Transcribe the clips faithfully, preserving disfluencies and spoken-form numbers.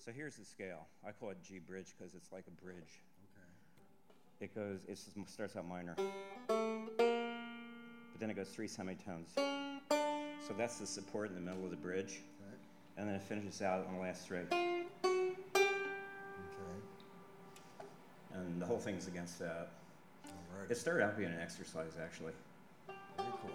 So here's the scale. I call it G bridge because it's like a bridge. Okay. It goes, it starts out minor, but then it goes three semitones. So that's the support in the middle of the bridge. Okay. And then it finishes out on the last string. Okay. And the whole thing's against that. All right. It started out being an exercise, actually. Very cool.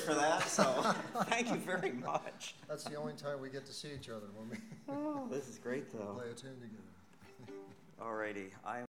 for that, so thank you very much. That's the only time we get to see each other, when we Oh, this is great, though. play a tune together. Alrighty, I